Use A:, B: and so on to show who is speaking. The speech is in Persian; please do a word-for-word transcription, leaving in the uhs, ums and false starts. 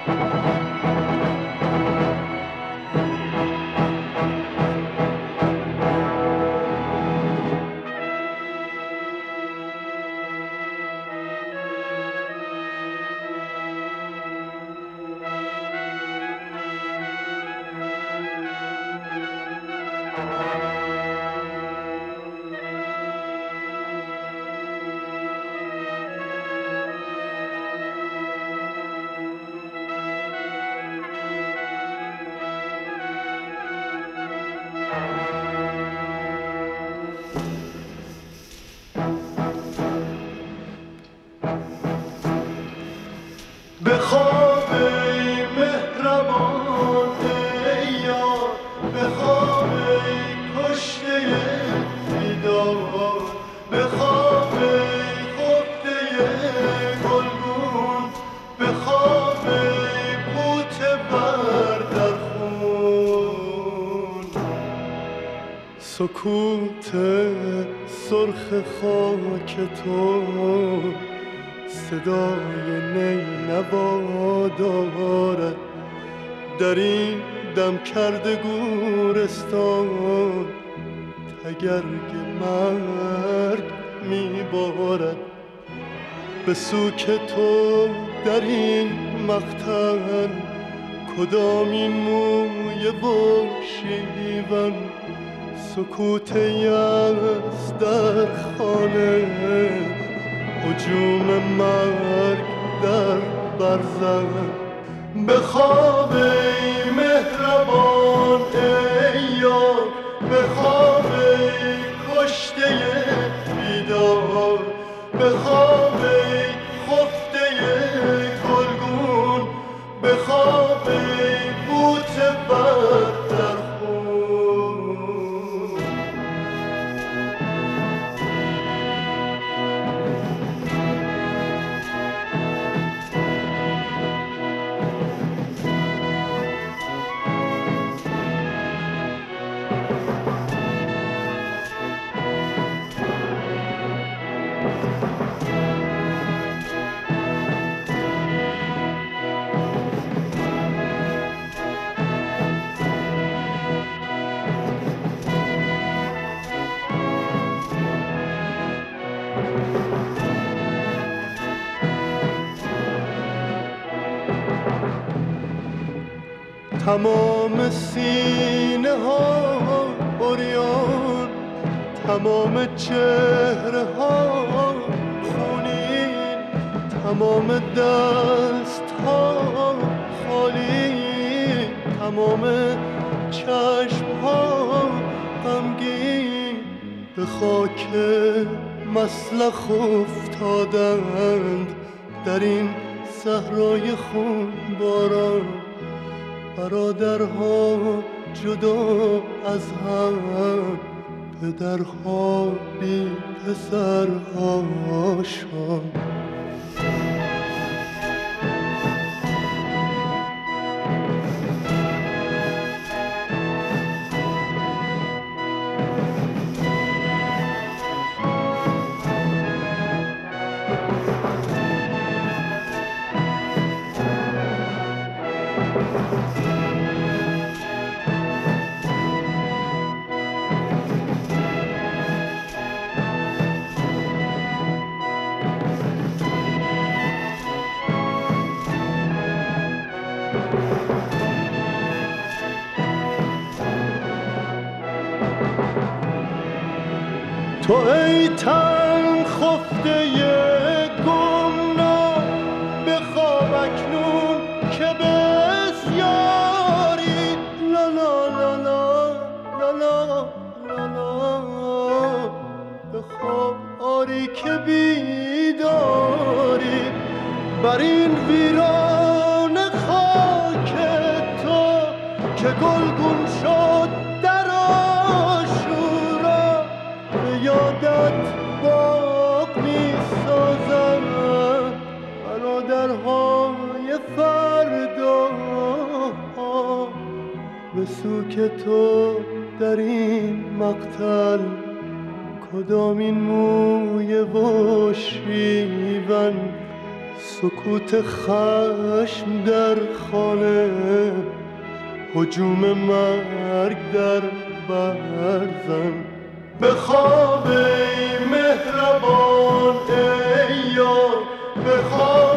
A: بخواب ای مهربان ای یار، بخواب ای کشته بیدار، بخواب ای خفته گلگون، بخواب ای غوطه بر در خون. سکوت سرخ خاک تو صدای نینوا دارد، در این دم کرده گورستان تگرگ مرگ میبارد. به سوک تو در این مقتل کدامین موی و شیون، سکوت یأس در خانه، هجوم مرگ در برزن. بخواب ای مهربان ای یار، بخواب ای کشته بیدار، بخواب ای خفته گلگون، بخواب ای غوطه بر در خون. تمام سینه ها عریان، تمام چهره ها خونین، تمام دست ها خالی، تمام چشم ها غمگین. به خاک مسلخ افتادند در این صحرای خون باران، برادرها جدا از هم، پدرها بی پسرهاشان. تو ای تن خفته گمنام، بخواب اکنون که بسیاری. لا لا لا لا لا لا لا لا، بخواب آری که بیداری. بر این ویران خاک تو که گلگون شد در آشورا، به یادت باغ می سازم برادرهای فردا. به سوک تو در این مقتل کدامین موی و شیون، سکوت خشم در خانه، هجوم مرگ در برزن. بخواب ای مهربان ای یار، بخواب